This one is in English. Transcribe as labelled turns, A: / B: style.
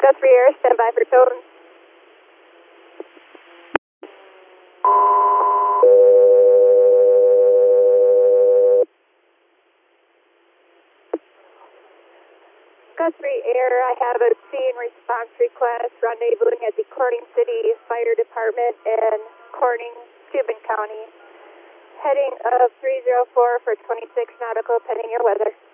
A: Guthrie Air, stand by for towing. Guthrie Air, I have a scene response request rendezvousing at the Corning City Fire Department in Corning, Cuban County. Heading of 304 for 26 nautical, pending your weather.